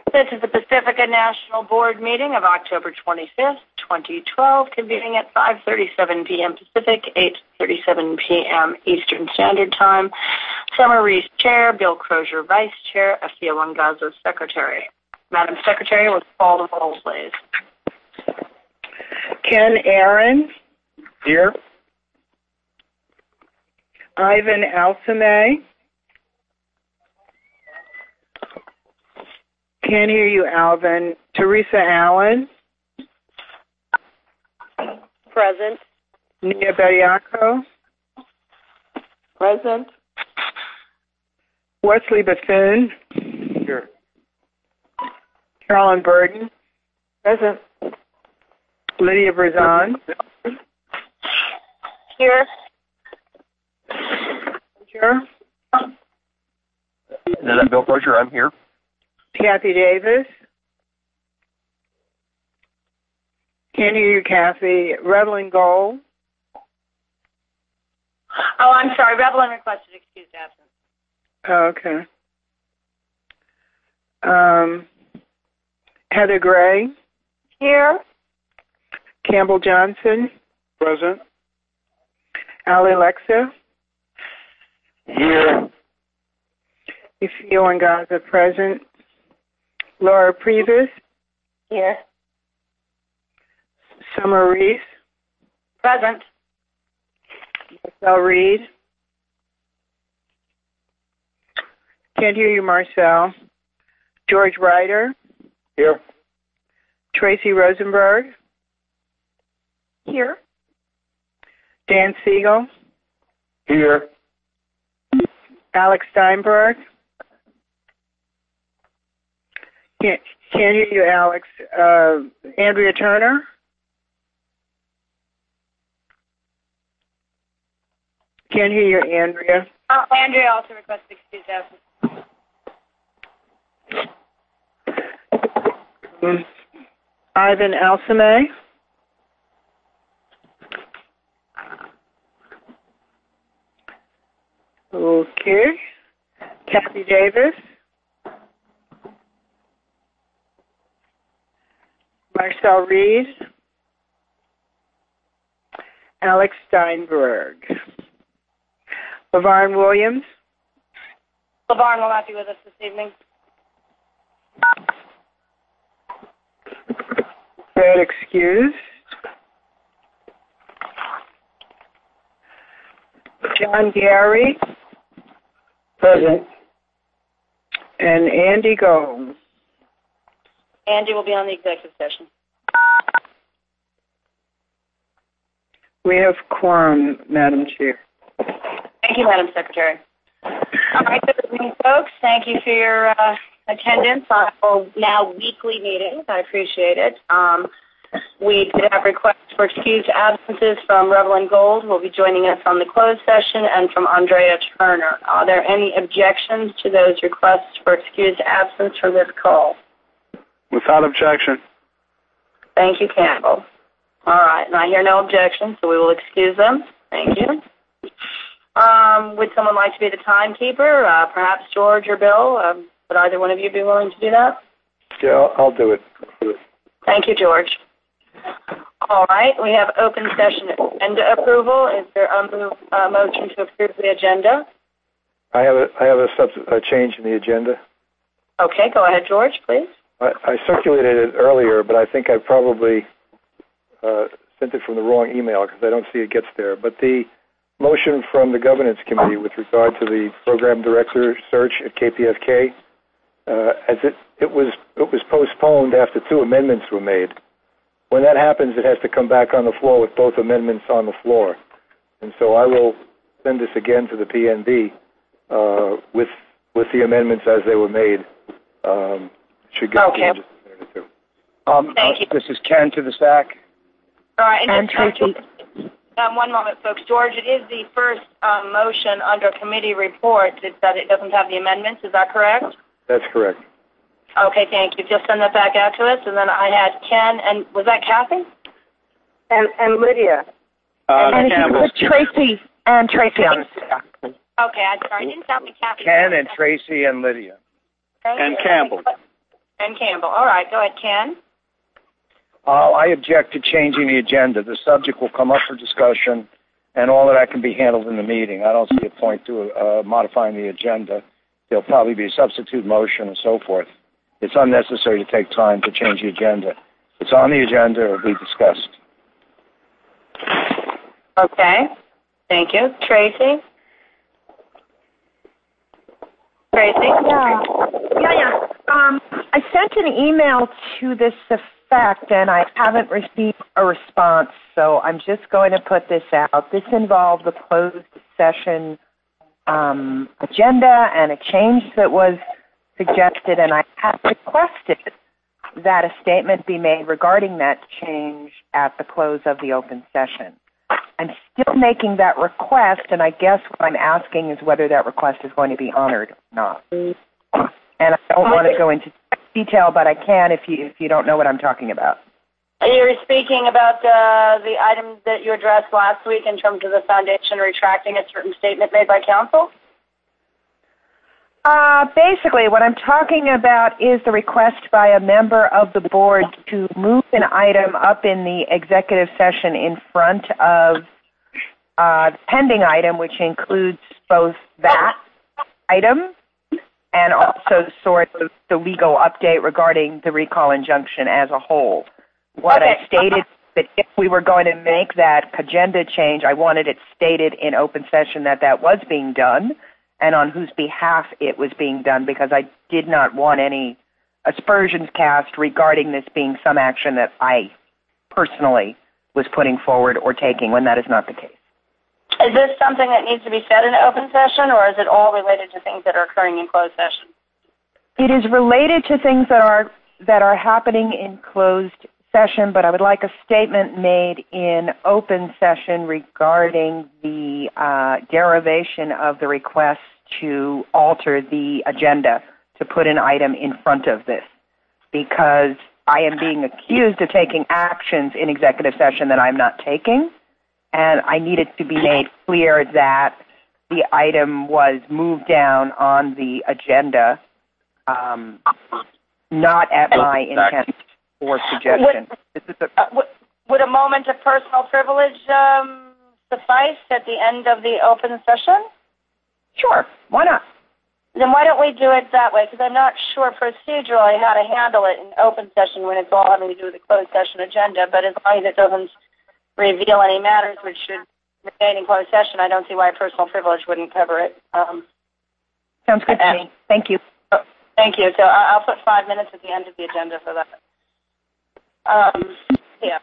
This is the Pacifica National Board meeting of October 25th, 2012, convening at 5:37 p.m. Pacific, 8:37 p.m. Eastern Standard Time. Summer Reese, Chair. Bill Crozier, Vice Chair. Afia Wangaza, Secretary. Madam Secretary, will call the roll, please. Ken Aaron. Here. Ivan Alsame. Can't hear you, Alvin. Teresa Allen. Present. Nia Bediaco. Present. Wesley Bethune. Here. Carolyn Burden. Present. Lydia Brazan. Here. Sure. And then I'm Bill Crozier. I'm here. Kathy Davis. Can't hear you, Kathy. Revelyn Gold. Oh, I'm sorry. Revelyn requested excused absence. Oh, okay. Heather Gray. Here. Campbell Johnson. Present. Ali Lexa. Here. Afia Wangaza, present. Laura Previs. Here. Summer Reese. Present. Marcel Reed. Can't hear you, Marcel. George Ryder. Here. Tracy Rosenberg. Here. Dan Siegel. Here. Alex Steinberg. Can't hear you, Alex. Andrea Turner. Can't hear you, Andrea. Andrea also requested excused absence. Ivan Alsame. Okay. Kathy Davis. Marcel Reed. Alex Steinberg. LaVarn Williams. LaVarn will not be with us this evening. Fred excused. John Gary. Present. And Andy Gold. Andy will be on the executive session. We have quorum, Madam Chair. Thank you, Madam Secretary. All right, good evening, folks. Thank you for your attendance on our now weekly meetings. I appreciate it. We did have requests for excused absences from Revelyn Gold, who will be joining us on the closed session, and from Andrea Turner. Are there any objections to those requests for excused absence from this call? Without objection. Thank you, Campbell. All right, and I hear no objections, so we will excuse them. Thank you. Would someone like to be the timekeeper? Perhaps George or Bill? Would either one of you be willing to do that? Yeah, I'll do it. Thank you, George. All right, we have open session agenda approval. Is there a motion to approve the agenda? I have a change in the agenda. Okay, go ahead, George, please. I circulated it earlier, but I think I probably sent it from the wrong email because I don't see it gets there. But the motion from the Governance Committee with regard to the Program Director search at KPFK, as it was postponed after 2 amendments were made. When that happens, it has to come back on the floor with both amendments on the floor. And so I will send this again to the PNB with the amendments as they were made. Should get okay. In just a minute or two. Thank you. This is Ken to the SAC. All right, And Tracy. One moment, folks. George, it is the first motion under committee report that it doesn't have the amendments. Is that correct? That's correct. Okay, thank you. Just send that back out to us. And then I had Ken, and was that Kathy? And Lydia. And Campbell. Tracy on the staff. Okay, I'm sorry. I didn't sound like Kathy. Ken and Tracy and Lydia. Thank And you. Campbell. Ken Campbell. All right, go ahead, Ken. I object to changing the agenda. The subject will come up for discussion, and all of that can be handled in the meeting. I don't see a point to modifying the agenda. There'll probably be a substitute motion and so forth. It's unnecessary to take time to change the agenda. It's on the agenda. It will be discussed. Okay. Thank you. Tracy? Tracy? Yeah. I sent an email to this effect, and I haven't received a response, so I'm just going to put this out. This involved the closed session agenda and a change that was suggested, and I have requested that a statement be made regarding that change at the close of the open session. I'm still making that request, and I guess what I'm asking is whether that request is going to be honored or not. And I don't want to go into detail, but I can if you don't know what I'm talking about. You're speaking about the item that you addressed last week in terms of the foundation retracting a certain statement made by counsel? Basically, what I'm talking about is the request by a member of the board to move an item up in the executive session in front of the pending item, which includes both that item and also sort of the legal update regarding the recall injunction as a whole. What I stated that if we were going to make that agenda change, I wanted it stated in open session that that was being done and on whose behalf it was being done, because I did not want any aspersions cast regarding this being some action that I personally was putting forward or taking when that is not the case. Is this something that needs to be said in an open session, or is it all related to things that are occurring in closed session? It is related to things that are happening in closed session, but I would like a statement made in open session regarding the derivation of the request to alter the agenda to put an item in front of this, because I am being accused of taking actions in executive session that I'm not taking, and I need it to be made clear that the item was moved down on the agenda, not at my intent or suggestion. Would a moment of personal privilege suffice at the end of the open session? Sure. Why not? Then why don't we do it that way? Because I'm not sure procedurally how to handle it in open session when it's all having to do with the closed session agenda, but as long as it doesn't reveal any matters which should remain in closed session, I don't see why personal privilege wouldn't cover it. Sounds good to me. Thank you. Thank you. So I'll put 5 minutes at the end of the agenda for that. Yeah.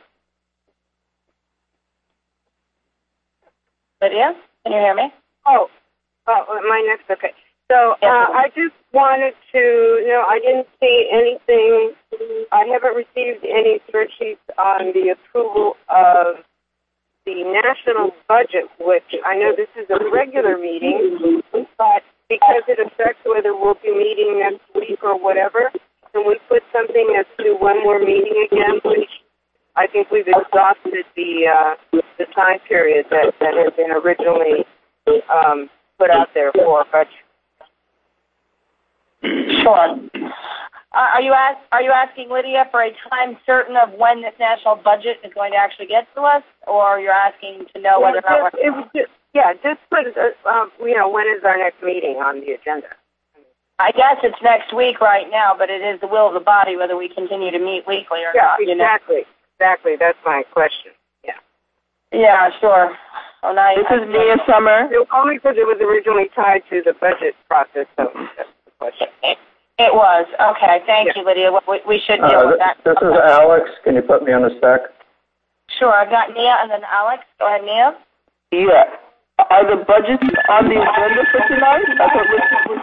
Lydia, can you hear me? Oh, my next, okay. So I just wanted to, I didn't see anything, I haven't received any spreadsheets on the approval of the national budget, which I know this is a regular meeting, but because it affects whether we'll be meeting next week or whatever, can we put something as to when we're meeting again, which I think we've exhausted the time period that had been originally put out there for budget. Sure. Are you asking, Lydia, for a time certain of when this national budget is going to actually get to us, or you're asking to know whether or not just put, when is our next meeting on the agenda? I guess it's next week right now, but it is the will of the body whether we continue to meet weekly or not. Exactly. Exactly. That's my question. Yeah. Yeah, sure. Well, now this is Mia Summer. Only because it was originally tied to the budget process, so that's the question. It was. Okay. Thank you, Lydia. We should deal with that. This is Alex. Can you put me on the spec? Sure. I've got Nia and then Alex. Go ahead, Nia. Yeah. Are the budgets on the agenda for tonight? That's what we're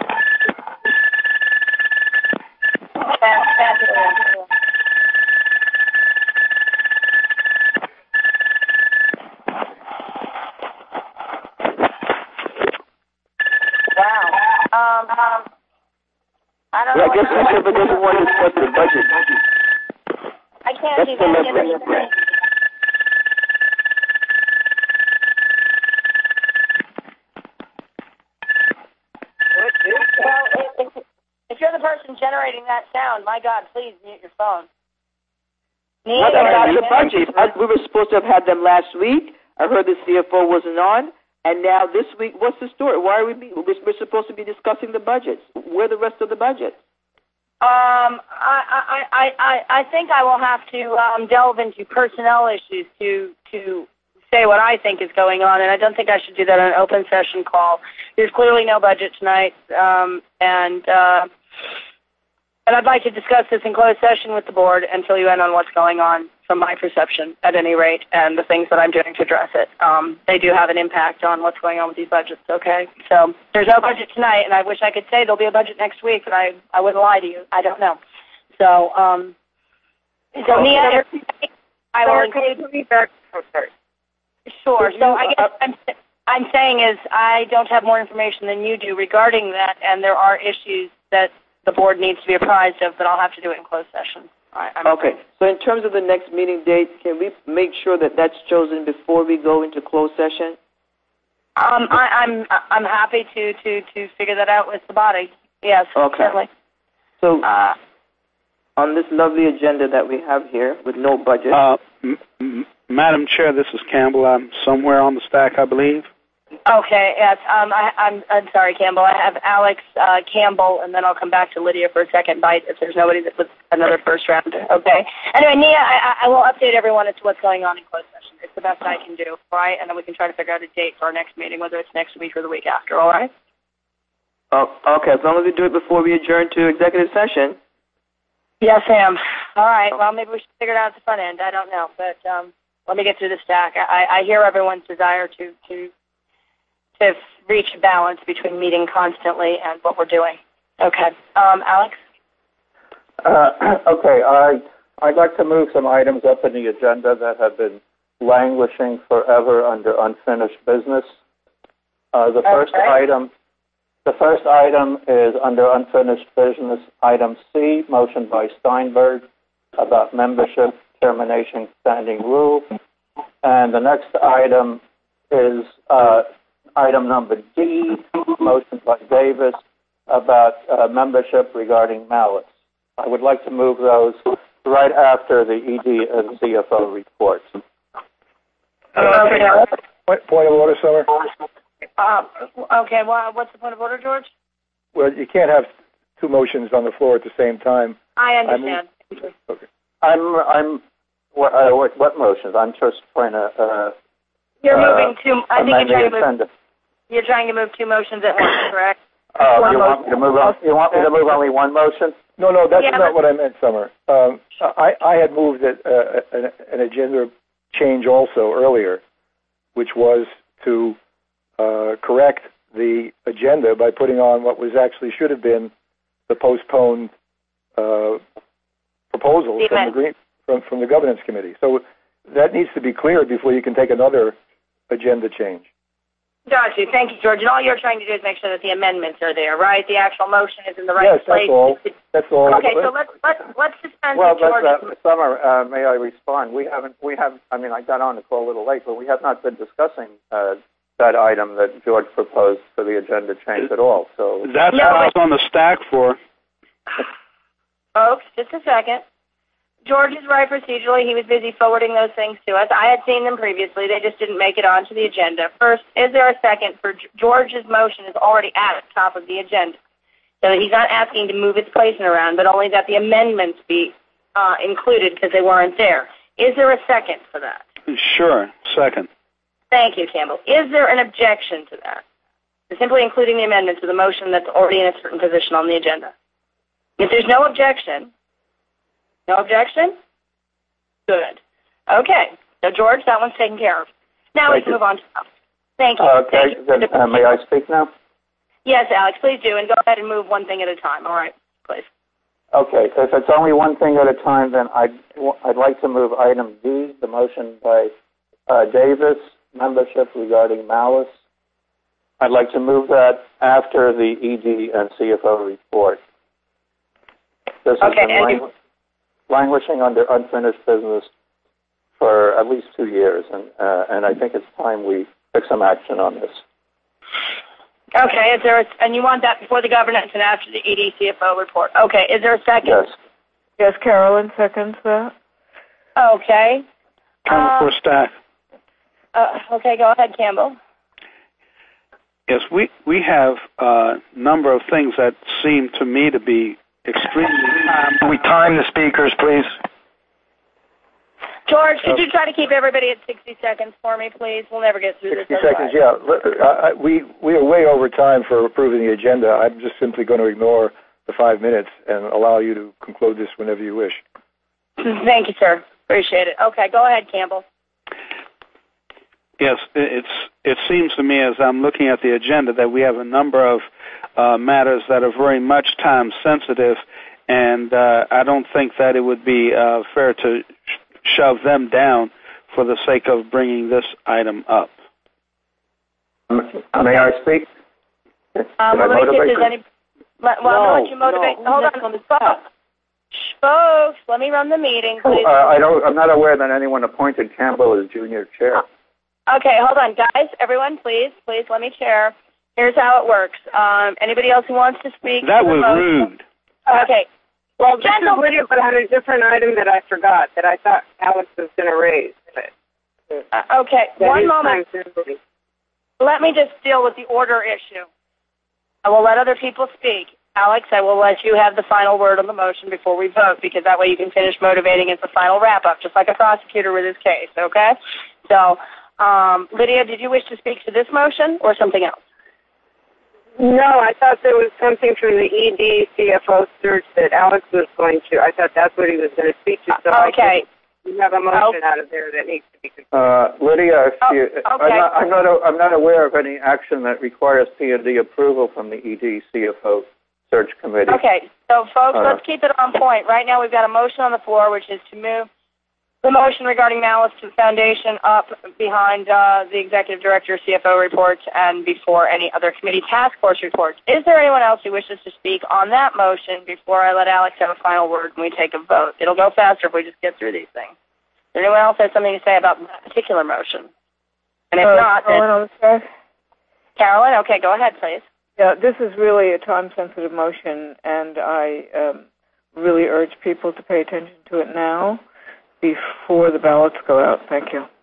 Wow. I don't know. I guess whichever doesn't want to discuss the budget. I can't even understand. Well, if you're the person generating that sound. My God, please mute your phone. What about the budget? We were supposed to have had them last week. I heard the CFO wasn't on. And now this week, what's the story? Why are we meeting? We're supposed to be discussing the budgets. Where are the rest of the budgets? I think I will have to delve into personnel issues to say what I think is going on, and I don't think I should do that on an open session call. There's clearly no budget tonight, and I'd like to discuss this in closed session with the board and fill you in on what's going on from my perception, at any rate, and the things that I'm doing to address it. They do have an impact on what's going on with these budgets, okay? So there's no budget tonight, and I wish I could say there'll be a budget next week, but I wouldn't lie to you. I don't know. So, Nia, I will include... Sure. So I guess I'm saying is I don't have more information than you do regarding that, and there are issues that the board needs to be apprised of, but I'll have to do it in closed session. Okay. So in terms of the next meeting date, can we make sure that that's chosen before we go into closed session? I'm happy to figure that out with the body. Yes, okay. Certainly. So on this lovely agenda that we have here with no budget. Madam Chair, this is Campbell. I'm somewhere on the stack, I believe. Okay, yes. I'm sorry, Campbell. I have Alex, Campbell, and then I'll come back to Lydia for a second bite if there's nobody that was another first rounder. Okay. Anyway, Nia, I will update everyone as to what's going on in closed session. It's the best I can do, all right? And then we can try to figure out a date for our next meeting, whether it's next week or the week after, all right? Oh, okay. As long as we do it before we adjourn to executive session. Yes, ma'am. All right. Well, maybe we should figure it out at the front end. I don't know, but let me get through the stack. I hear everyone's desire to reach a balance between meeting constantly and what we're doing. Okay. Alex? Okay. I'd like to move some items up in the agenda that have been languishing forever under unfinished business. The first item is under unfinished business, item C, motion by Steinberg about membership termination standing rule. And the next item is item number D, motion by Davis about membership regarding malice. I would like to move those right after the ED and CFO reports. Point of order, Summer. Okay, well, what's the point of order, George? Well, you can't have two motions on the floor at the same time. I understand. Okay. What motions? I'm just trying to. You're moving two. I think you're trying to move two motions at once, correct? You want me to move only one motion? No, that's not what I meant, Summer. I had moved an agenda change also earlier, which was to correct the agenda by putting on what was actually should have been the postponed proposals from the governance committee. So that needs to be cleared before you can take another agenda change. Got you. Thank you, George. And all you're trying to do is make sure that the amendments are there, right? The actual motion is in the right place. Yes, that's all. Okay, so let's dispense with George. Summer, may I respond? I got on the call a little late, but we have not been discussing that item that George proposed for the agenda change at all. So that's what I was on the stack for. Folks, just a second. George is right procedurally. He was busy forwarding those things to us. I had seen them previously. They just didn't make it onto the agenda. First, is there a second for George's motion is already at the top of the agenda. So he's not asking to move its placement around, but only that the amendments be included because they weren't there. Is there a second for that? Sure, second. Thank you, Campbell. Is there an objection to that? To simply including the amendments to the motion that's already in a certain position on the agenda. If there's no objection, Good. Okay. So, George, that one's taken care of. Now we can move on to Thank you. Okay. Then, may I speak now? Yes, Alex, please do. And go ahead and move one thing at a time. All right, please. Okay. If it's only one thing at a time, then I'd like to move item D, the motion by Davis, membership regarding malice. I'd like to move that after the ED and CFO report. This has been languishing under unfinished business for at least 2 years, and I think it's time we took some action on this. Okay, and you want that before the governance and after the ED CFO report. Okay, is there a second? Yes. Yes, Carolyn seconds that. Okay. Campbell for staff. Okay, go ahead, Campbell. Yes, we have a number of things that seem to me to be extremely time. Can we time the speakers, please? George, could you try to keep everybody at 60 seconds for me, please? We'll never get through 60 this. seconds, yeah. We are way over time for approving the agenda. I'm just simply going to ignore the 5 minutes and allow you to conclude this whenever you wish. Thank you, sir. Appreciate it. Okay, go ahead, Campbell. Yes, it seems to me as I'm looking at the agenda that we have a number of matters that are very much time sensitive, and I don't think that it would be fair to shove them down for the sake of bringing this item up. May I speak? Let me see if there's any. I'll let you motivate. Hold on, folks. Let me run the meeting, please. I'm not aware that anyone appointed Campbell as junior chair. Okay, hold on, guys. Everyone, please let me chair. Here's how it works. Anybody else who wants to speak? That was rude. Okay. Well, this is Lydia, but I had a different item that I forgot that I thought Alex was going to raise. Okay, one moment. Let me just deal with the order issue. I will let other people speak. Alex, I will let you have the final word on the motion before we vote, because that way you can finish motivating as the final wrap-up, just like a prosecutor with his case, okay? So, Lydia, did you wish to speak to this motion or something else? No, I thought there was something from the ED CFO search that Alex was going to. I thought that's what he was going to speak to. So okay. We have a motion out of there that needs to be Lydia, okay. I'm not aware of any action that requires P&D approval from the ED CFO search committee. Okay, so folks, let's keep it on point. Right now we've got a motion on the floor, which is to move the motion regarding malice to the foundation up behind the executive director CFO reports and before any other committee task force reports. Is there anyone else who wishes to speak on that motion before I let Alex have a final word and we take a vote? It'll go faster if we just get through these things. Does anyone else have something to say about that particular motion? And if not, then... Carolyn, okay, go ahead, please. Yeah, this is really a time-sensitive motion, and I really urge people to pay attention to it now before the ballots go out. Thank you.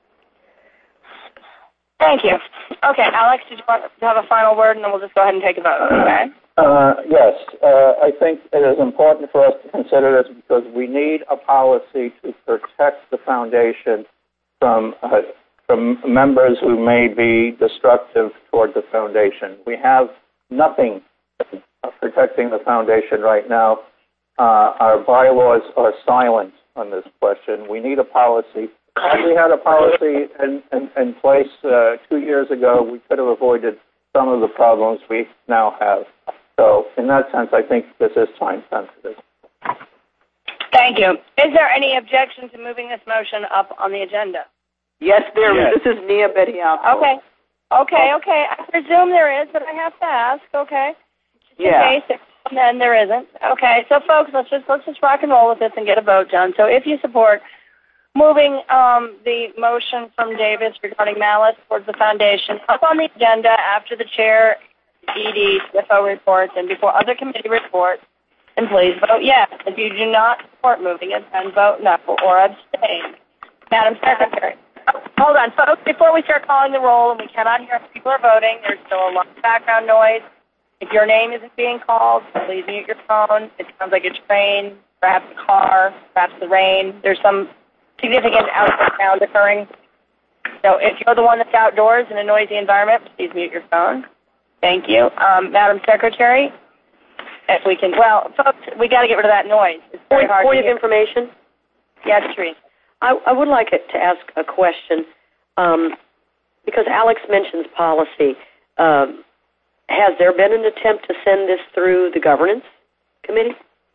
Thank you. Okay, Alex, did you want to have a final word, and then we'll just go ahead and take a vote, okay? Yes. I think it is important for us to consider this because we need a policy to protect the foundation from members who may be destructive toward the foundation. We have nothing protecting the foundation right now. Our bylaws are silent on this question. We need a policy. Had we had a policy in place 2 years ago, we could have avoided some of the problems we now have. So in that sense, I think this is time sensitive. Thank you. Is there any objection to moving this motion up on the agenda? Yes, there is. This is Nia Bediako. Okay. I presume there is, but I have to ask, okay? Just in case, and then there isn't. Okay, so folks, let's just rock and roll with this and get a vote done. So if you support moving the motion from Davis regarding malice towards the foundation up on the agenda after the chair, ED, CFO reports, and before other committee reports, then please vote yes. If you do not support moving it, then vote no or abstain. Madam Secretary. Hold on, folks. Before we start calling the roll, and we cannot hear if people are voting, there's still a lot of background noise. If your name isn't being called, please mute your phone. It sounds like a train, perhaps a car, perhaps the rain. There's some significant outdoor sound occurring. So if you're the one that's outdoors in a noisy environment, please mute your phone. Thank you. Madam Secretary, if we can, well, folks, we got to get rid of that noise. It's very hard to hear. Point of information? Yes, Teresa. I would like to ask a question, because Alex mentions policy. Has there been an attempt to send this through the governance committee?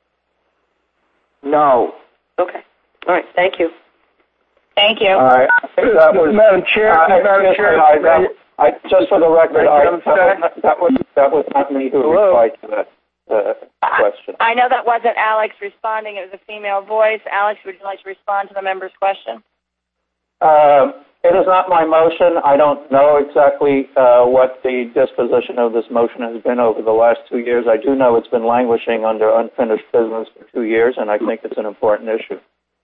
No. Okay. All right. Thank you. Thank you. Madam Chair. Just for the record, that was not me who replied to that question. I know that wasn't Alex responding. It was a female voice. Alex, would you like to respond to the member's question? It is not my motion. I don't know exactly what the disposition of this motion has been over the last 2 years. I do know it's been languishing under unfinished business for 2 years, and I think it's an important issue.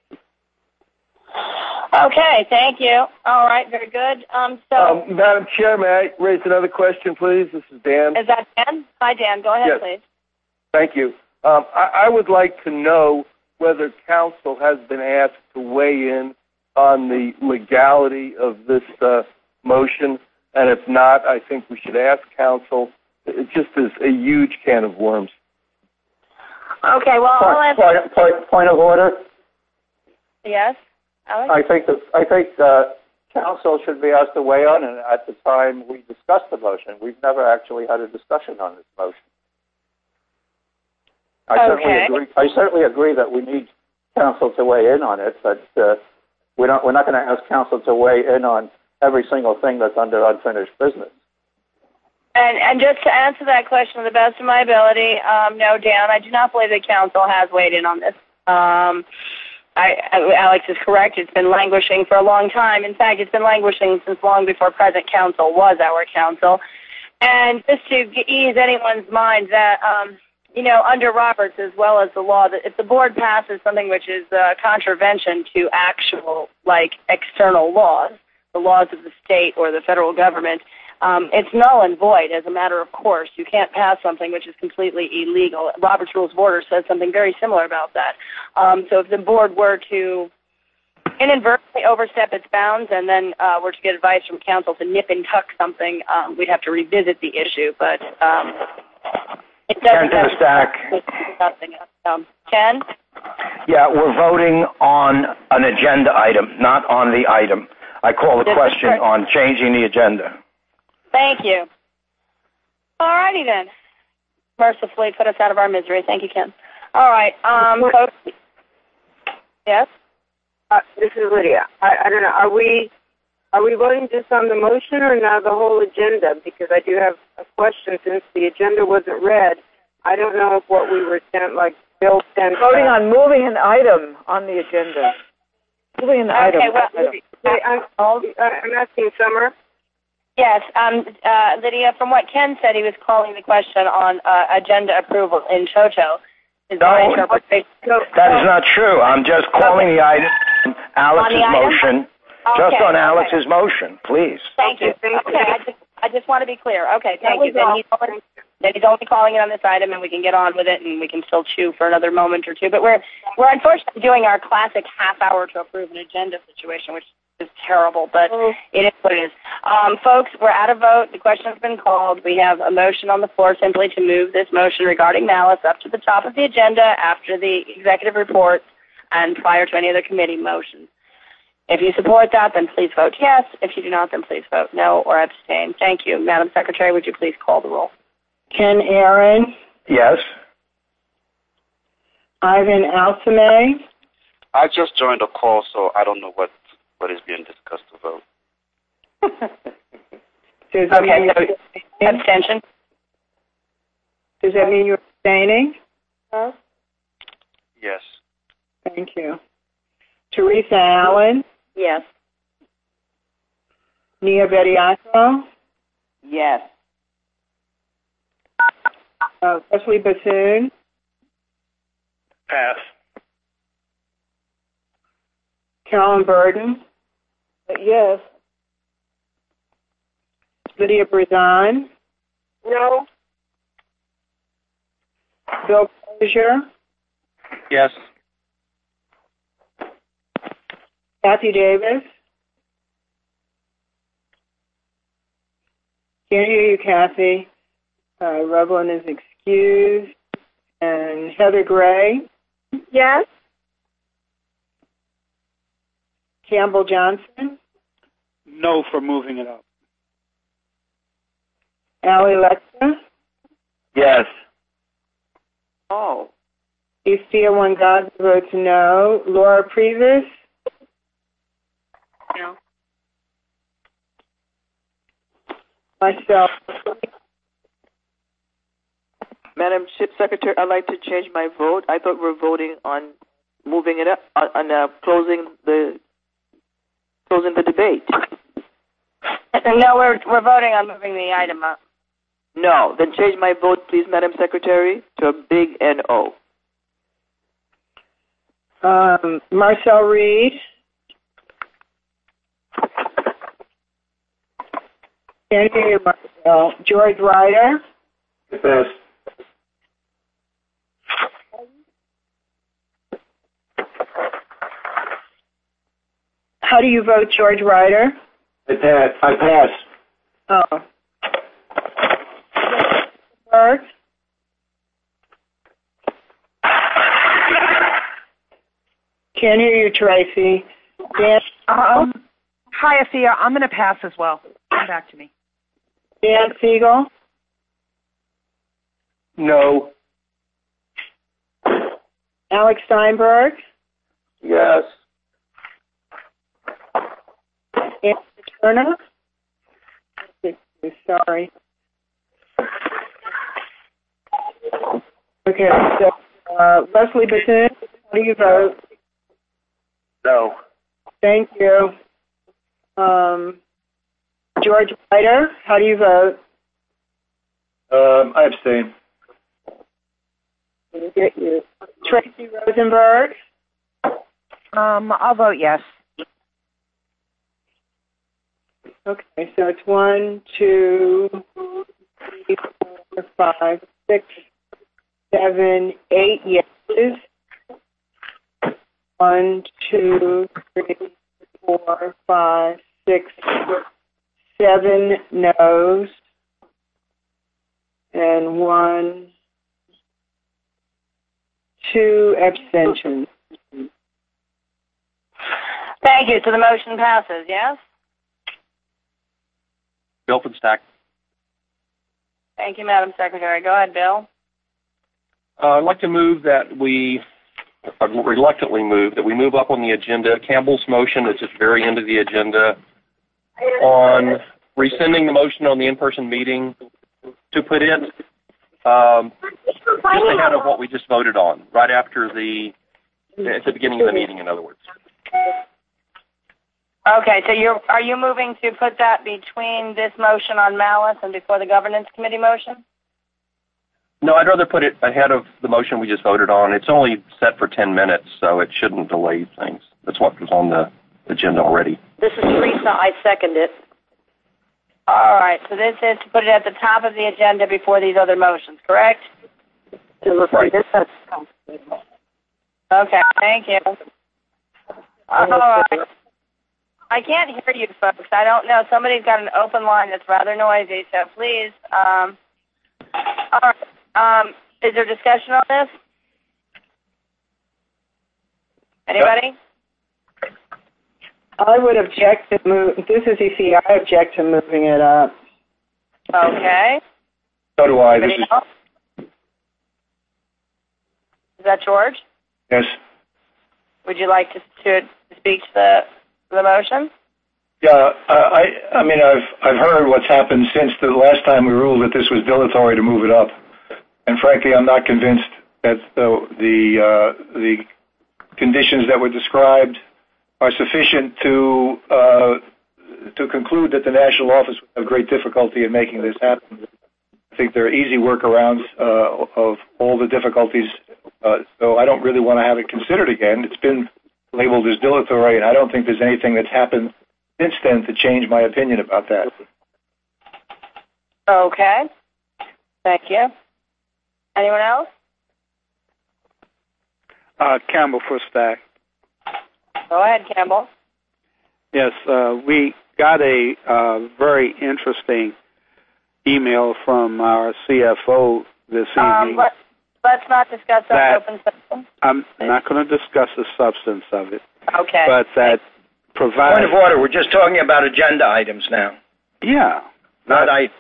Okay, thank you. All right, very good. Madam Chair, may I raise another question, please? This is Dan. Is that Dan? Hi, Dan. Go ahead, yes. please. Thank you. I would like to know whether council has been asked to weigh in on the legality of this motion, and if not, I think we should ask council. It just is a huge can of worms. Okay, well, point of order. Yes, Alex? I think council should be asked to weigh on it at the time we discussed the motion. We've never actually had a discussion on this motion. I certainly agree that we need council to weigh in on it, but we're not going to ask council to weigh in on every single thing that's under unfinished business. And just to answer that question to the best of my ability, no, Dan, I do not believe that council has weighed in on this. Alex is correct. It's been languishing for a long time. In fact, it's been languishing since long before present council was our council. And just to ease anyone's mind that, under Roberts as well as the law, that if the board passes something which is contravention to actual, external laws, the laws of the state or the federal government, it's null and void as a matter of course. You can't pass something which is completely illegal. Robert's Rules of Order says something very similar about that. So if the board were to inadvertently overstep its bounds and then were to get advice from council to nip and tuck something, we'd have to revisit the issue. But it doesn't Ken to the stack. Ken? Yeah, we're voting on an agenda item, not on the item. I call the question on changing the agenda. Thank you. All righty then. Mercifully put us out of our misery. Thank you, Ken. All right. Folks. Yes? This is Lydia. I don't know. Are we voting just on the motion or now the whole agenda? Because I do have a question since the agenda wasn't read. I don't know if what we were sent, Bill sent. Voting on moving an item on the agenda. Moving an item. I'm asking Summer. Yes, Lydia, from what Ken said, he was calling the question on agenda approval in toto. No, that is not true. I'm just calling the item Alex's motion. Just on Alex's motion, please. Thank you. Okay, I just want to be clear. Okay, thank you. Then he's only calling it on this item, and we can get on with it, and we can still chew for another moment or two. But we're unfortunately doing our classic half-hour to approve an agenda situation, which is terrible, but it is what it is. Folks, we're out of vote. The question has been called. We have a motion on the floor simply to move this motion regarding malice up to the top of the agenda after the executive report and prior to any other committee motions. If you support that, then please vote yes. If you do not, then please vote no or abstain. Thank you. Madam Secretary, would you please call the roll? Ken Aaron. Yes. Ivan Alsame. I just joined the call, so I don't know what is being discussed to vote. Abstention. Does that mean you're abstaining? Yes. Thank you. Teresa Allen. Yes. Nia Bediato. Yes. Wesley Bassoon. Pass. Carolyn Burden. Yes. Lydia Brizan. No. Bill Crozier. Yes. Kathy Davis. Can't hear you, Kathy. Revlin is excused. And Heather Gray. Yes. Campbell Johnson. No for moving it up. Allie Lexa. Yes. Oh. Estia Wangad votes no. Laura Previs. No. Myself. Madam Secretary, I'd like to change my vote. I thought we were voting on moving it up, on closing the closing the debate? No, we're voting on moving the item up. No. Then change my vote, please, Madam Secretary, to a big N-O. Marcel Reed. Can't hear you, Marcel. George Ryder. Pass. How do you vote, George Ryder? I pass. Oh. Burke. Can't hear you, Tracy. Dan. Hi, Athea. I'm going to pass as well. Come back to me. Dan Siegel. No. Alex Steinberg. Yes. Anthony Turner. Sorry. Okay, so Leslie Bethune, how do you vote? No. Thank you. George Ryder, how do you vote? I abstain. Tracy Rosenberg. I'll vote yes. Okay, so it's 1, 2, 3, 4, 5, 6, 7, 8 yeses. 1, 2, 3, 4, 5, 6, 7 noes, and 1, 2 abstentions. Thank you. So the motion passes, yes? Bill Finstack. Thank you, Madam Secretary. Go ahead, Bill. I'd like to move that reluctantly move that we move up on the agenda Campbell's motion that's at the very end of the agenda on rescinding the motion on the in-person meeting to put it just ahead of what we just voted on, right after at the beginning of the meeting, in other words. Okay, so are you moving to put that between this motion on malice and before the governance committee motion? No, I'd rather put it ahead of the motion we just voted on. It's only set for 10 minutes, so it shouldn't delay things. That's what was on the agenda already. This is Teresa. I second it. All right, so this is to put it at the top of the agenda before these other motions, correct? Right. Okay, thank you. All right. I can't hear you, folks. I don't know. Somebody's got an open line that's rather noisy, so please. All right. Is there discussion on this? Anybody? I would object to move. This is EC. I object to moving it up. Okay. So do I. Anybody else? Is that George? Yes. Would you like to speak to the motion? Yeah, I mean, I've heard what's happened since the last time we ruled that this was dilatory to move it up, and frankly, I'm not convinced that the conditions that were described are sufficient to conclude that the national office would have great difficulty in making this happen. I think there are easy workarounds of all the difficulties, so I don't really want to have it considered again. It's been labeled as dilatory, and I don't think there's anything that's happened since then to change my opinion about that. Okay. Thank you. Anyone else? Campbell Finstack. Go ahead, Campbell. Yes, we got a very interesting email from our CFO this evening. Let's not discuss that open session. I'm not going to discuss the substance of it. Okay. But that provides... Point of order. We're just talking about agenda items now. Yeah. Not items.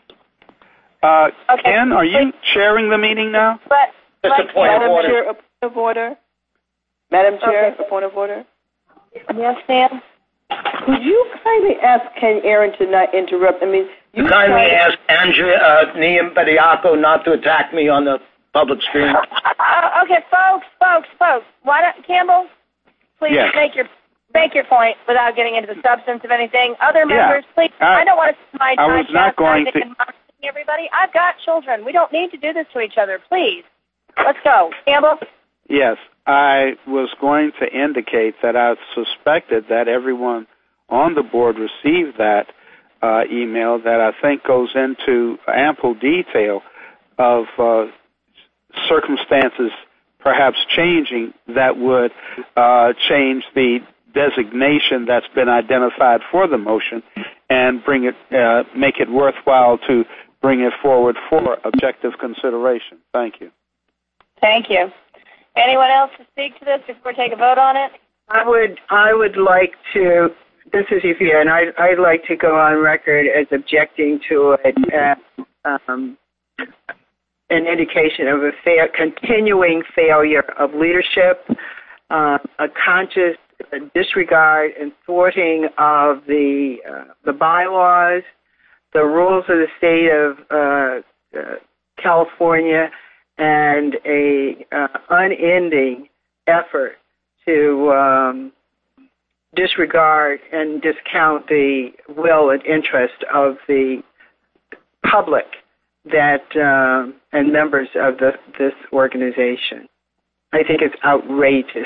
Okay. Ken, are you chairing the meeting now? Just a point of order. Chair, a point of order. Madam Chair, a point of order. Yes, ma'am. Could you kindly ask Ken Aaron to not interrupt? I mean, you kindly ask Andrea Niam Bediaco not to attack me on the public stream. Okay, folks. Why don't Campbell, please make your point without getting into the substance of anything. Other members, please. I don't want to spend my time chastising everybody. I've got children. We don't need to do this to each other. Please. Let's go. Campbell? Yes, I was going to indicate that I suspected that everyone on the board received that email that I think goes into ample detail of circumstances perhaps changing that would change the designation that's been identified for the motion and bring it, make it worthwhile to bring it forward for objective consideration. Thank you. Thank you. Anyone else to speak to this before we take a vote on it? I would like to. This is Evia, and I'd like to go on record as objecting to it as an indication of a continuing failure of leadership, a conscious disregard and thwarting of the bylaws, the rules of the state of California, and a unending effort to disregard and discount the will and interest of the public that and members of this organization. I think it's outrageous.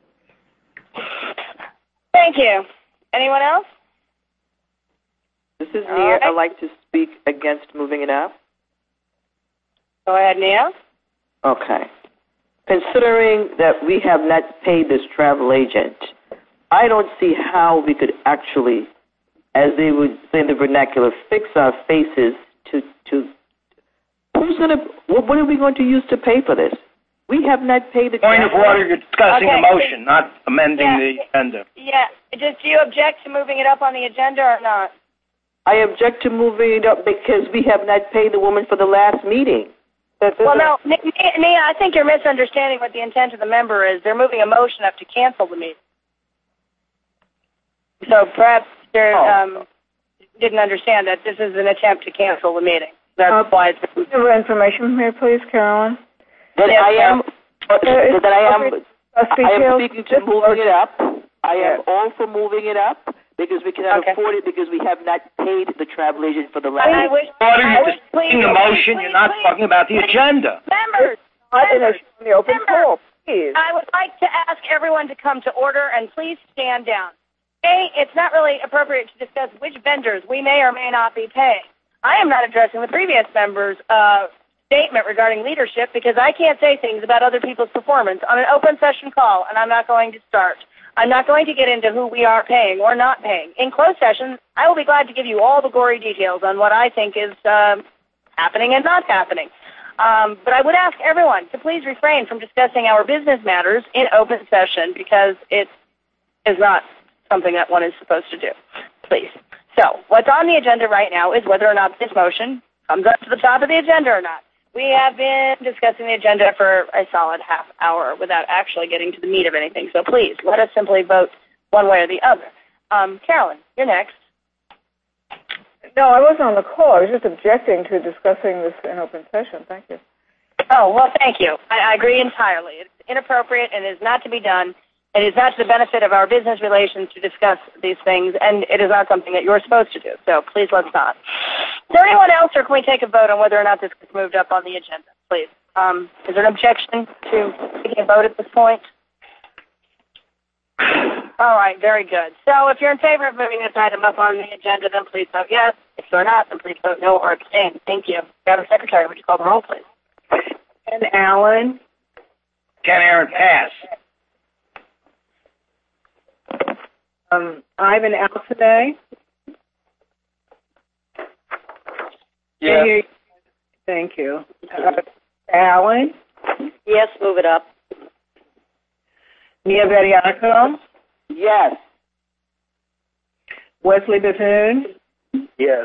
Thank you. Anyone else? This is Nia. I'd like to speak against moving it up. Go ahead, Nia. Okay. Considering that we have not paid this travel agent, I don't see how we could actually, as they would say in the vernacular, fix our faces to who's going to, what are we going to use to pay for this? We have not paid the point of order. You're discussing a motion, not amending the agenda. Yeah. Do you object to moving it up on the agenda or not? I object to moving it up because we have not paid the woman for the last meeting. Well, no, Nia, I think you're misunderstanding what the intent of the member is. They're moving a motion up to cancel the meeting. So perhaps they didn't understand that this is an attempt to cancel the meeting. That's why it's information from here, please, Carolyn. That I am speaking to moving it up. I am all for moving it up because we cannot afford it because we have not paid the travel agent for the last. You're discussing the motion. You're not talking about the agenda. Members, the open call, please. I would like to ask everyone to come to order and please stand down. It's not really appropriate to discuss which vendors we may or may not be paying. I am not addressing the previous member's statement regarding leadership because I can't say things about other people's performance on an open session call, and I'm not going to start. I'm not going to get into who we are paying or not paying. In closed session, I will be glad to give you all the gory details on what I think is happening and not happening. But I would ask everyone to please refrain from discussing our business matters in open session because it is not something that one is supposed to do. Please. So, what's on the agenda right now is whether or not this motion comes up to the top of the agenda or not. We have been discussing the agenda for a solid half hour without actually getting to the meat of anything. So please, let us simply vote one way or the other. Carolyn, you're next. No, I wasn't on the call. I was just objecting to discussing this in open session. Thank you. Oh, well, thank you. I agree entirely. It's inappropriate and is not to be done. It is not to the benefit of our business relations to discuss these things, and it is not something that you're supposed to do. So please let's not. Is there anyone else, or can we take a vote on whether or not this gets moved up on the agenda, please? Is there an objection to taking a vote at this point? All right, very good. So if you're in favor of moving this item up on the agenda, then please vote yes. If you're not, then please vote no or abstain. Thank you. Madam Secretary, would you call the roll, please? Ken Allen. Ken Aaron, pass. Ivan Alciday. Yeah. Thank you. Allen. Yes, move it up. Nia Bediaco. Yes. Wesley Bethune. Yes.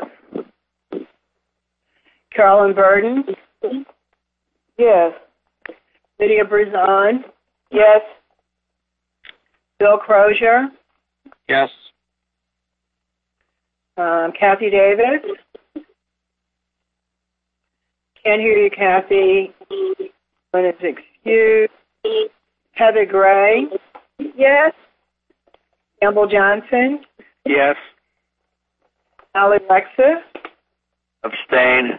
Carolyn Burden. Yes. Lydia Brizon. Yes. Bill Crozier. Yes. Kathy Davis. Can't hear you, Kathy. When it's excused. Heather Gray. Yes. Campbell Johnson, Yes. Alexa, Abstain.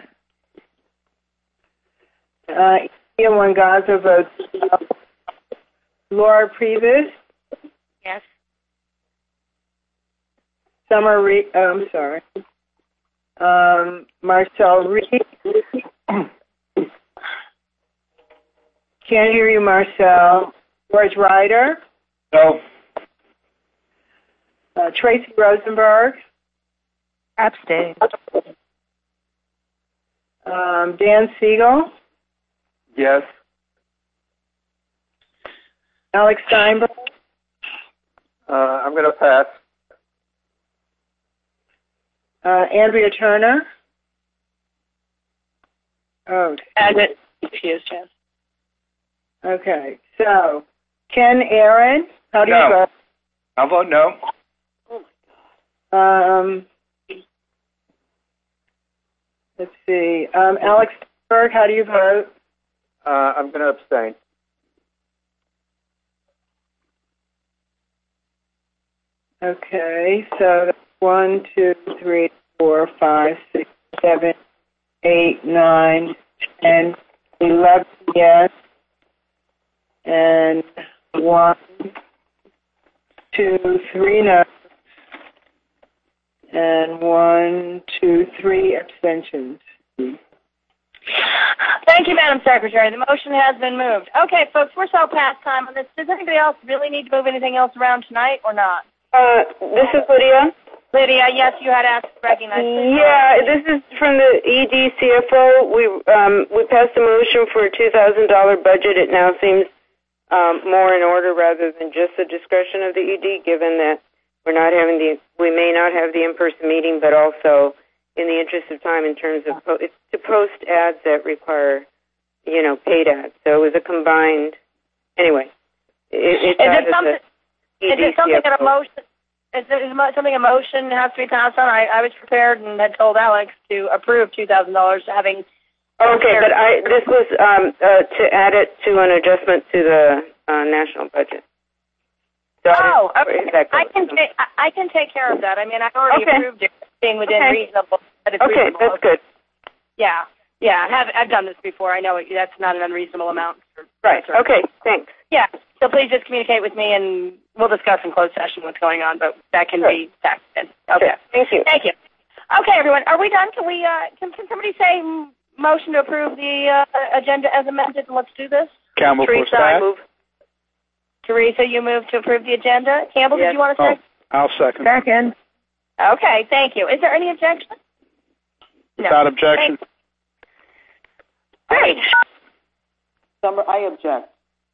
Ian Wangaza votes no. Laura Previs, Yes. Summer Reed, I'm sorry. Marcel Reed. Can't hear you, Marcel. George Ryder. No. Tracy Rosenberg. Abstain. Dan Siegel. Yes. Alex Steinberg. I'm going to pass. Andrea Turner. Oh. And it confused, yes. Okay. So, Ken Aaron. How do you No. vote? I'll vote no. Let's see. Alex Steinberg, how do you vote? I'm going to abstain. Okay, so that's 1, 2, 3, 4, 5, 6, 7, 8, 9, 10, 11 yes, and 1, 2, 3 no, and 1, 2, 3 abstentions. Thank you, Madam Secretary. The motion has been moved. Okay, folks, we're so past time on this. Does anybody else really need to move anything else around tonight or not? This is Lydia. Lydia, yes, you had asked to recognize. Yeah, this is from the ED CFO. We passed a motion for a $2,000 budget. It now seems more in order rather than just the discretion of the ED, given that we may not have the in-person meeting, but also in the interest of time in terms of it's to post ads that require, paid ads. So it was a combined. Anyway, Is it something that a motion? Is something a motion has to be passed on? I was prepared and had told Alex to approve $2,000 having. Okay, but this was to add it to an adjustment to the national budget. So okay. I can take care of that. I mean, I already approved it being within reasonable. Okay, that's good. Yeah. I've done this before. I know that's not an unreasonable amount. Right. Okay. Thanks. Yeah. So please just communicate with me, and we'll discuss in closed session what's going on. But that can be factored in. Okay. Thank you. Thank you. Okay, everyone. Are we done? Can we? Can somebody say motion to approve the agenda as amended? Let's do this. Campbell, Teresa, I move. Teresa, you move to approve the agenda. Campbell, did you want to say? I'll second. Second. Okay. Thank you. Is there any objection? No. Without objection. Great. Summer, I object.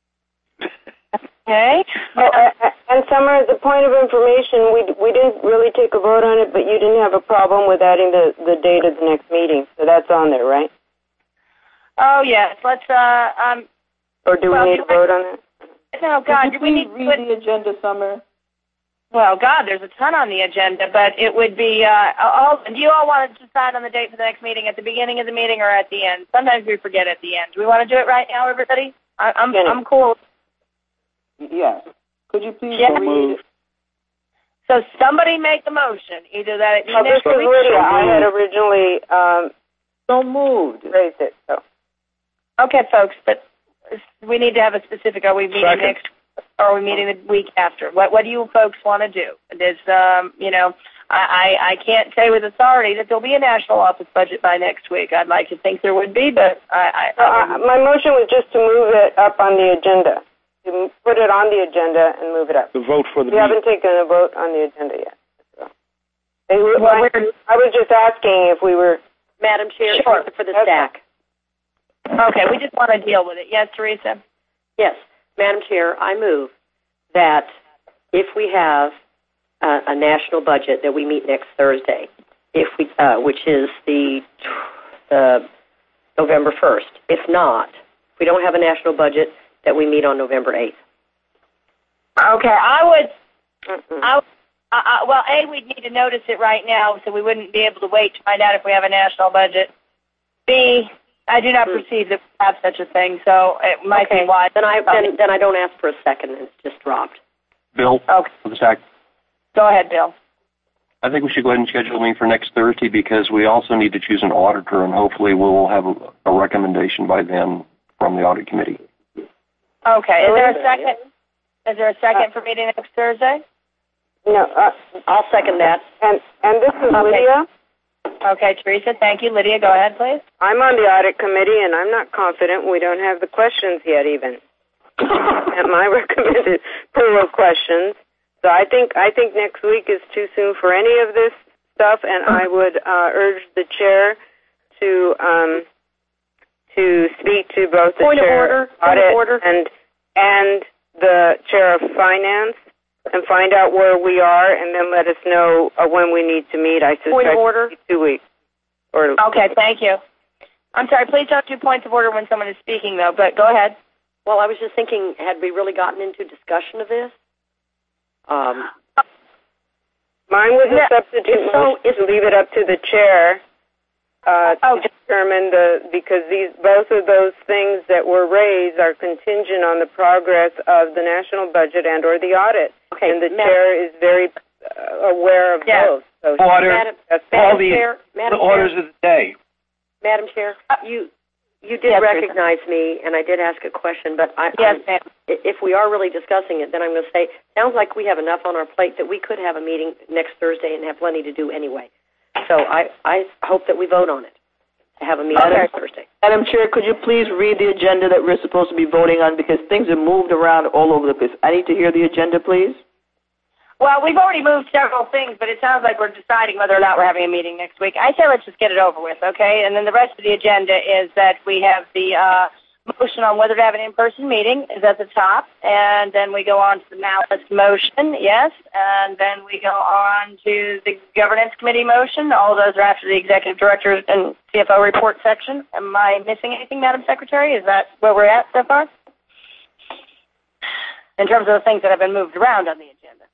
Okay. And Summer, as a point of information, we didn't really take a vote on it, but you didn't have a problem with adding the date of the next meeting, so that's on there, right? Oh yes. Let's Or do we need to vote on it? No, God, do we need to read the agenda, Summer? Well, God, there's a ton on the agenda, but it would be. Do you all want to decide on the date for the next meeting at the beginning of the meeting or at the end? Sometimes we forget at the end. Do we want to do it right now, everybody? I'm cool. Yes. Could you please read? So somebody make the motion. Either that. This was Lydia. I had originally so moved. Raised it. So. Okay, folks, but we need to have a specific. Are we meeting next? Or are we meeting the week after? What do you folks want to do? There's, I can't say with authority that there'll be a national office budget by next week. I'd like to think there would be, but my motion was just to move it up on the agenda, to put it on the agenda and move it up. The vote for the. We haven't taken a vote on the agenda yet. So. I was just asking if we were. Madam Chair, sure. For the stack. Okay, we just want to deal with it. Yes, Teresa? Yes. Madam Chair, I move that if we have a national budget that we meet next Thursday, which is the November 1st. If not, if we don't have a national budget, that we meet on November 8th. Okay, I would. Well, A, we'd need to notice it right now, so we wouldn't be able to wait to find out if we have a national budget. B, I do not perceive that we have such a thing, so it might be wise. Then I don't ask for a second. It's just dropped. Bill, for the stack. Go ahead, Bill. I think we should go ahead and schedule a meeting for next Thursday because we also need to choose an auditor, and hopefully we'll have a recommendation by then from the audit committee. Okay. Is there a second? Is there a second for meeting next Thursday? No. I'll second that. And this is Lydia. Okay, Teresa, thank you. Lydia, go ahead, please. I'm on the audit committee, and I'm not confident we don't have the questions yet even. And my recommended pool of questions. So I think next week is too soon for any of this stuff, and I would urge the chair to speak to both the chair of audit and the chair of finance and find out where we are, and then let us know when we need to meet. I suspect it's 2 weeks. Okay, thank you. I'm sorry, please don't do points of order when someone is speaking, though, but go ahead. Well, I was just thinking, had we really gotten into discussion of this? Mine was a substitute motion to leave it up to the chair to determine because both of those things that were raised are contingent on the progress of the national budget and or the audit. Okay, and the chair is very aware of both. So Order. All the orders Chair, of the day. Madam Chair, you did recognize me, and I did ask a question, but if we are really discussing it, then I'm going to say, sounds like we have enough on our plate that we could have a meeting next Thursday and have plenty to do anyway. So I hope that we vote on it, to have a meeting next Thursday. Madam Chair, could you please read the agenda that we're supposed to be voting on, because things are moved around all over the place. I need to hear the agenda, please. Well, we've already moved several things, but it sounds like we're deciding whether or not we're having a meeting next week. I say let's just get it over with, okay? And then the rest of the agenda is that we have the motion on whether to have an in-person meeting is at the top, and then we go on to the malice motion, yes, and then we go on to the governance committee motion. All those are after the executive director and CFO report section. Am I missing anything, Madam Secretary? Is that where we're at so far? In terms of the things that have been moved around on the agenda.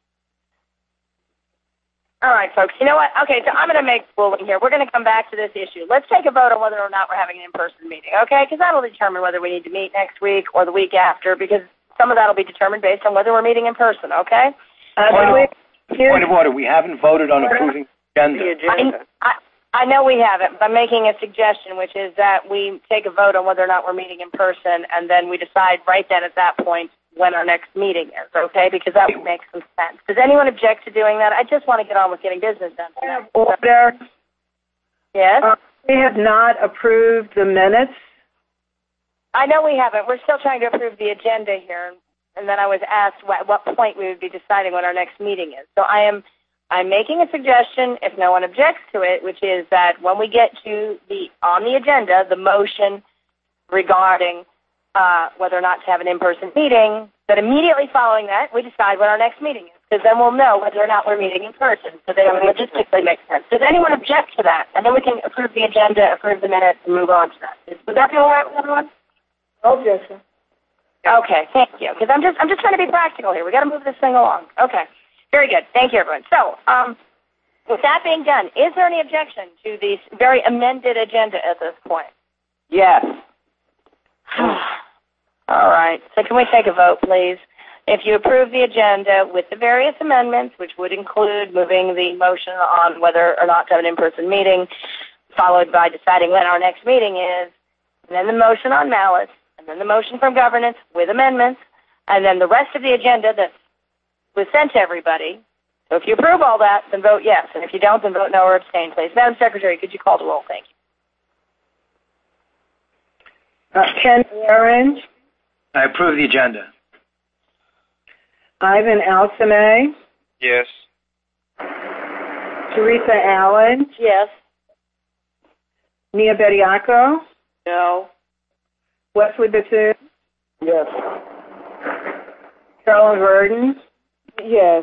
All right, folks. You know what? Okay, so I'm going to make a ruling here. We're going to come back to this issue. Let's take a vote on whether or not we're having an in-person meeting, okay? Because that will determine whether we need to meet next week or the week after, because some of that will be determined based on whether we're meeting in person, okay? Point of order. We haven't voted on approving the agenda. I know we haven't, but I'm making a suggestion, which is that we take a vote on whether or not we're meeting in person, and then we decide right then at that point when our next meeting is, okay? Because that would make some sense. Does anyone object to doing that? I just want to get on with getting business done. Order. Yes? We have not approved the minutes. I know we haven't. We're still trying to approve the agenda here, and then I was asked at what point we would be deciding when our next meeting is. So I'm making a suggestion, if no one objects to it, which is that when we get to on the agenda, the motion regarding whether or not to have an in-person meeting, that immediately following that, we decide when our next meeting is, because then we'll know whether or not we're meeting in person, so that it would logistically make sense. Does anyone object to that? And then we can approve the agenda, approve the minutes, and move on to that. Would that be all right with everyone? No objection. Okay, thank you. Because I'm just trying to be practical here. We got to move this thing along. Okay, very good. Thank you, everyone. So, with that being done, is there any objection to the very amended agenda at this point? Yes. All right. So can we take a vote, please? If you approve the agenda with the various amendments, which would include moving the motion on whether or not to have an in-person meeting, followed by deciding when our next meeting is, and then the motion on malice, and then the motion from governance with amendments, and then the rest of the agenda that was sent to everybody. So if you approve all that, then vote yes. And if you don't, then vote no or abstain, please. Madam Secretary, could you call the roll? Thank you. Ken Aaron. I approve the agenda. Ivan Alsame. Yes. Teresa Allen. Yes. Nia Bediaco. No. Wesley Bassoon. Yes. Carolyn Verdon. Yes.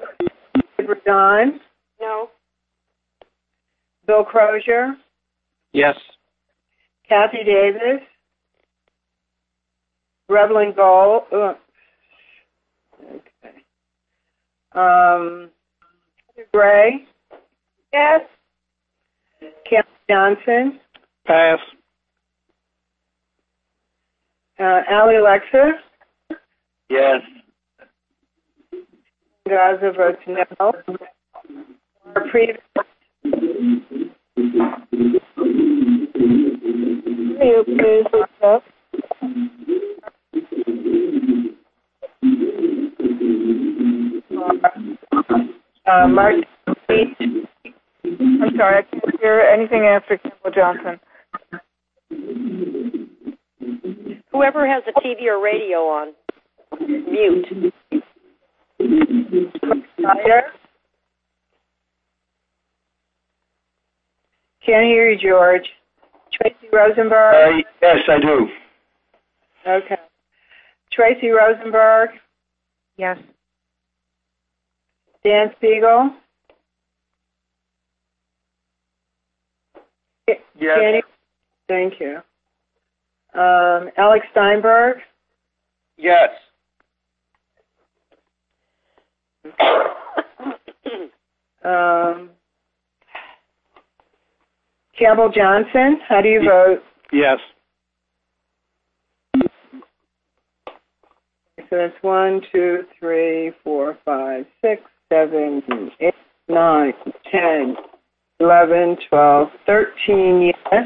Don. No. Bill Crozier. Yes. Kathy Davis. Revelyn Gold. Okay. Gray. Yes. Kim Johnson. Pass. Ali Alexa. Yes. Gaza votes no. Our previous you please look up. Mark, I'm sorry, I can't hear anything after Campbell Johnson. Whoever has a TV or radio on, mute. Can't hear you, George. Tracy Rosenberg? Yes, I do. Okay. Tracy Rosenberg? Yes. Dan Spiegel? Yes. Thank you. Alex Steinberg? Yes. Campbell Johnson, how do you vote? Yes. So that's 1, 2, 3, 4, 5, 6, 7, 8, 9, 10, 11, 12, 13 yes.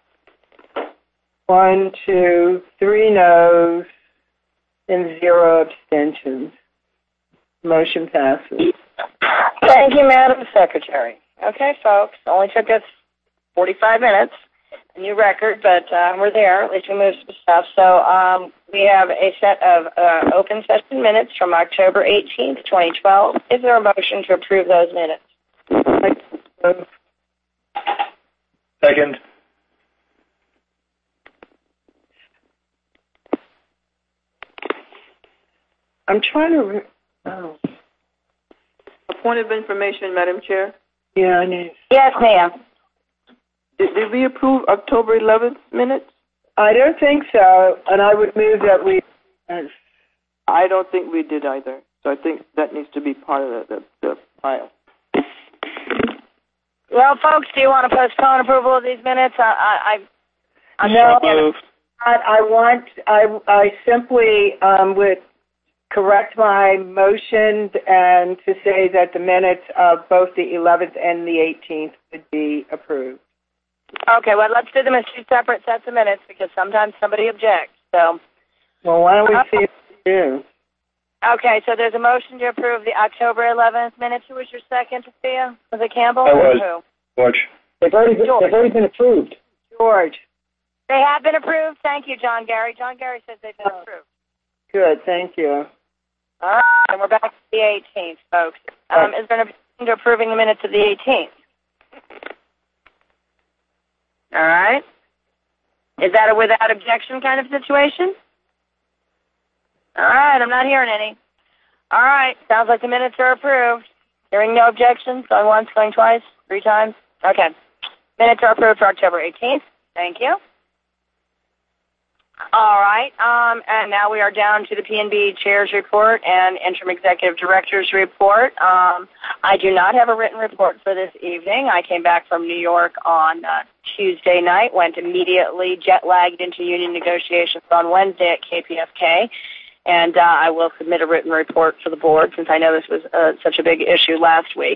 1, 2, 3 no's, and 0 abstentions. Motion passes. Thank you, Madam Secretary. Okay, folks, only took us 45 minutes, a new record, but we're there. At least we moved some stuff. So we have a set of open session minutes from October 18th, 2012. Is there a motion to approve those minutes? Second. I'm trying to... Oh. A point of information, Madam Chair. Yeah, I know. Yes, ma'am. Did we approve October 11th minutes? I don't think so, and I would move that we... I don't think we did either. So I think that needs to be part of the file. Well, folks, do you want to postpone approval of these minutes? I simply would correct my motion and to say that the minutes of both the 11th and the 18th would be approved. Okay, well, let's do them as two separate sets of minutes because sometimes somebody objects. So, well, why don't we see if we do? Okay, so there's a motion to approve the October 11th minutes. Who was your second, Sophia? Was it Campbell I or was. who? George. They've already been approved. George. They have been approved? Thank you, John Gary. John Gary says they've been approved. Good, thank you. All right, and we're back to the 18th, folks. Is there an objection to approving the minutes of the 18th? All right. Is that a without objection kind of situation? All right, I'm not hearing any. All right, sounds like the minutes are approved. Hearing no objections, going once, going twice, 3 times. Okay. Minutes are approved for October 18th. Thank you. All right, and now we are down to the P&B Chair's report and Interim Executive Director's report. I do not have a written report for this evening. I came back from New York on Tuesday night, went immediately jet-lagged into union negotiations on Wednesday at KPFK, and I will submit a written report for the board since I know this was such a big issue last week.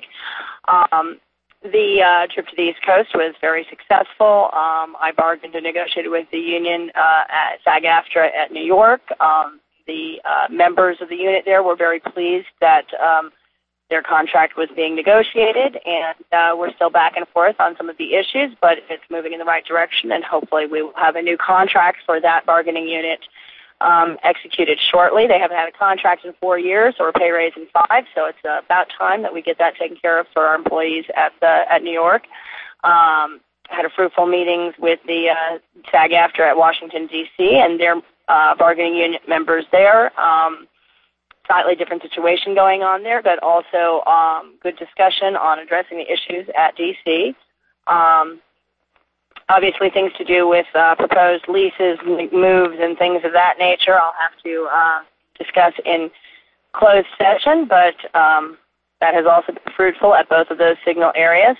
The trip to the East Coast was very successful. I bargained and negotiated with the union at SAG-AFTRA at New York. The members of the unit there were very pleased that their contract was being negotiated, and we're still back and forth on some of the issues, but it's moving in the right direction, and hopefully we will have a new contract for that bargaining unit executed shortly. They haven't had a contract in 4 years or a pay raise in 5, so it's about time that we get that taken care of for our employees at New York. Had a fruitful meetings with the SAG-AFTRA at Washington, D.C., and their bargaining unit members there. Slightly different situation going on there, but also good discussion on addressing the issues at D.C. Obviously, things to do with proposed leases, moves, and things of that nature I'll have to discuss in closed session, but that has also been fruitful at both of those signal areas.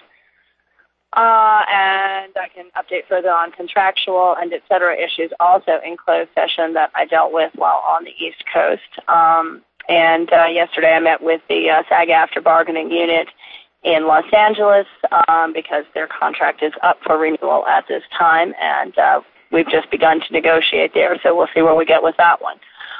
And I can update further on contractual and et cetera issues also in closed session that I dealt with while on the East Coast. And yesterday I met with the SAG-AFTRA bargaining unit in Los Angeles because their contract is up for renewal at this time, and we've just begun to negotiate there, so we'll see where we get with that one.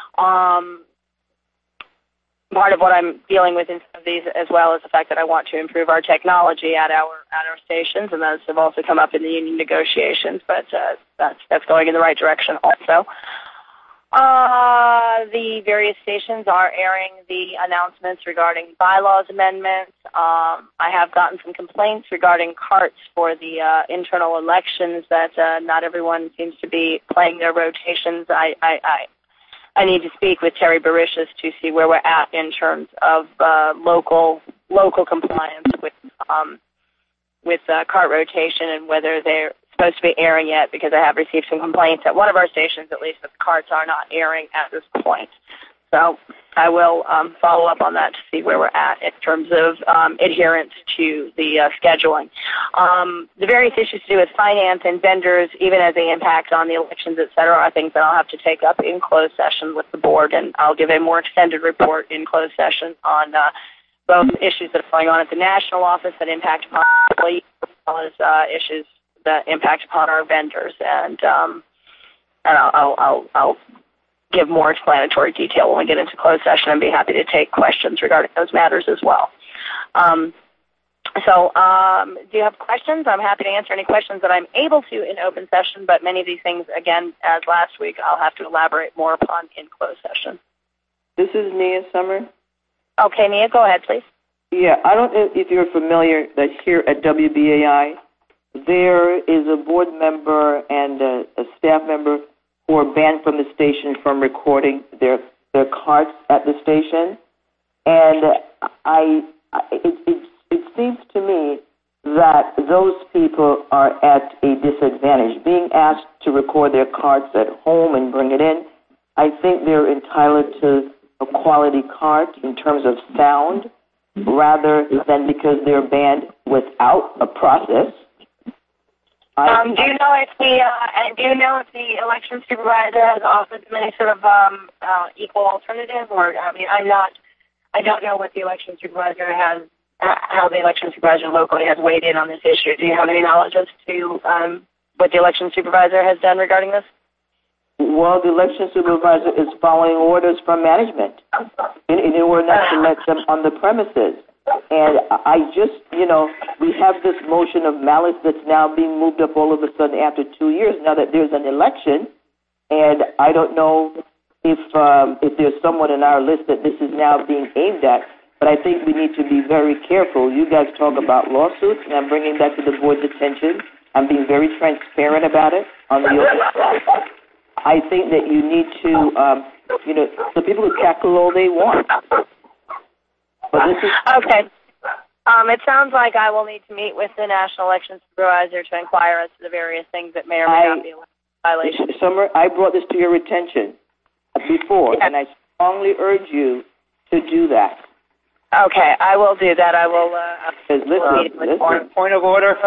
Part of what I'm dealing with in some of these as well is the fact that I want to improve our technology at our stations, and those have also come up in the union negotiations, but that's going in the right direction also. The various stations are airing the announcements regarding bylaws amendments. I have gotten some complaints regarding carts for the internal elections that not everyone seems to be playing their rotations. I need to speak with Terry Barishas to see where we're at in terms of local compliance with cart rotation and whether they're supposed to be airing yet, because I have received some complaints at one of our stations, at least, that the carts are not airing at this point. So I will follow up on that to see where we're at in terms of adherence to the scheduling. The various issues to do with finance and vendors, even as they impact on the elections, et cetera, are things that I'll have to take up in closed session with the board, and I'll give a more extended report in closed session on both issues that are going on at the national office that impact upon employees, as well as issues that impact upon our vendors, and I'll give more explanatory detail when we get into closed session, and be happy to take questions regarding those matters as well. Do you have questions? I'm happy to answer any questions that I'm able to in open session, but many of these things, again, as last week, I'll have to elaborate more upon in closed session. This is Nia Summer. Okay, Nia, go ahead, please. Yeah, I don't know if you're familiar that here at WBAI, there is a board member and a staff member who are banned from the station from recording their carts at the station. And it seems to me that those people are at a disadvantage. Being asked to record their carts at home and bring it in, I think they're entitled to a quality cart in terms of sound, rather than because they're banned without a process. Do you know if the election supervisor has offered them any sort of equal alternative, or I don't know what the election supervisor has, how the election supervisor locally has weighed in on this issue. Do you have any knowledge as to what the election supervisor has done regarding this? Well, the election supervisor is following orders from management in order not to let them on the premises. And I just, we have this motion of malice that's now being moved up all of a sudden after 2 years, now that there's an election. And I don't know if there's someone in our list that this is now being aimed at, but I think we need to be very careful. You guys talk about lawsuits, and I'm bringing that to the board's attention. I'm being very transparent about it on the open. I think that you need to, the people who cackle all they want. Okay. It sounds like I will need to meet with the National Election Supervisor to inquire as to the various things that may or may not be a violation. Summer, I brought this to your attention before, and I strongly urge you to do that. Okay, I will do that. I will. Listen. Point of order.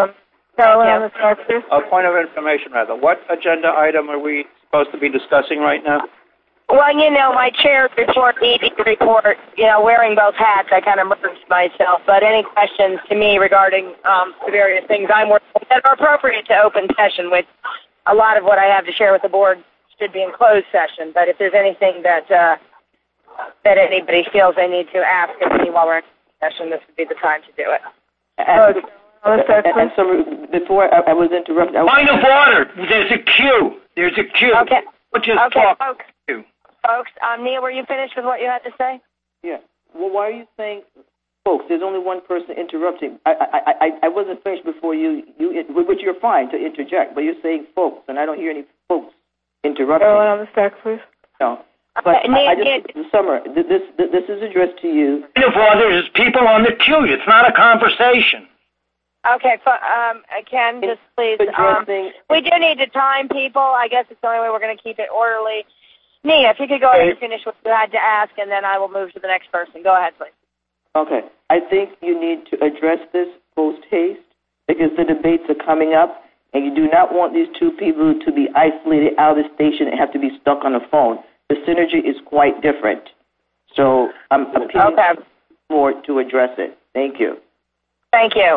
A point of information, rather. What agenda item are we supposed to be discussing right now? Well, my chair's report, ED report, wearing both hats, I kind of merged myself. But any questions to me regarding the various things I'm working on that are appropriate to open session, which a lot of what I have to share with the board should be in closed session. But if there's anything that anybody feels they need to ask of me while we're in session, this would be the time to do it. And so before I was interrupted. Point of order. There's a queue. Okay. Talk. Folks, Nia, were you finished with what you had to say? Yeah. Well, why are you saying, folks? There's only one person interrupting. I wasn't finished before you, which you're fine to interject, but you're saying folks, and I don't hear any folks interrupting. On the stack, please. No. But Summer, this is addressed to you. Point of order is people on the queue. It's not a conversation. Okay, Ken, just please. We do need to time people. I guess it's the only way we're going to keep it orderly. Nia, if you could go ahead and finish what you had to ask, and then I will move to the next person. Go ahead, please. Okay. I think you need to address this post-haste because the debates are coming up, and you do not want these two people to be isolated out of the station and have to be stuck on the phone. The synergy is quite different. So I'm appealing more to address it. Thank you. Thank you.